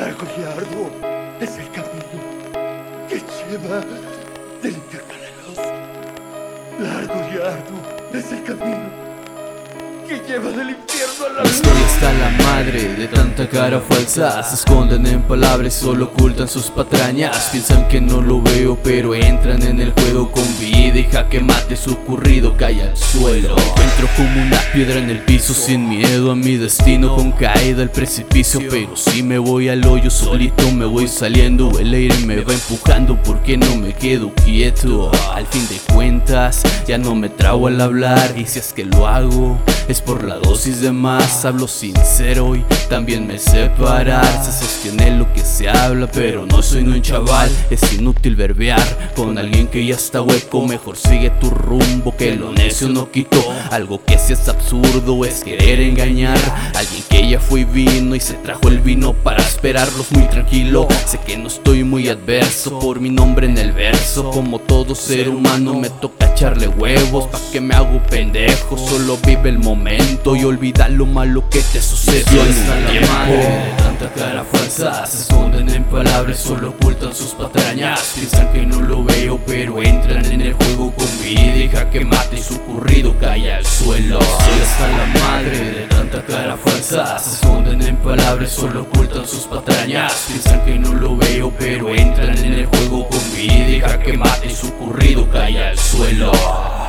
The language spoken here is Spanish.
Largo y arduo es el camino que lleva del infierno a la luz. Largo y arduo es el camino que lleva del infierno a la luz. Estoy hasta la madre de tanta cara falsa. Se esconden en palabras, solo ocultan sus patrañas. Piensan que no lo veo, pero entran en el juego con vida y jaque mate. Su ocurrido cae al suelo. Encuentro como una piedra en el piso, sin miedo a mi destino, con caída al precipicio. Pero si me voy al hoyo, solito me voy saliendo. El aire me va empujando porque no me quedo quieto. Al fin de cuentas, ya no me trago al hablar. Y si es que lo hago, es por la dosis de más. Hablo sincero y también me sé parar. Se sostiene lo que se habla, pero no soy un chaval. Es inútil verbear con alguien que ya está hueco. Mejor sigue tu rumbo, que lo necio no quitó. Algo que sí es absurdo es querer engañar a alguien que ya fue y vino, y se trajo el vino para esperarlos muy tranquilo. Sé que no estoy muy adverso por mi nombre en el verso. Como todo ser humano me toca echarle huevos. ¿Pa' que me hago pendejo? Solo vive el momento y olvida lo malo que te sucedió en un tiempo. De tanta cara falsa, se esconden en palabras, solo ocultan sus patrañas. Piensan que no lo veo, pero entran en el juego con vida y jaque mate. Y su ocurrido cae al suelo. Soy hasta la madre de tanta cara falsa. Se esconden en palabras, solo ocultan sus patrañas. Piensan que no lo veo, pero entran en el juego con vida y jaque mate. Y su ocurrido cae al suelo.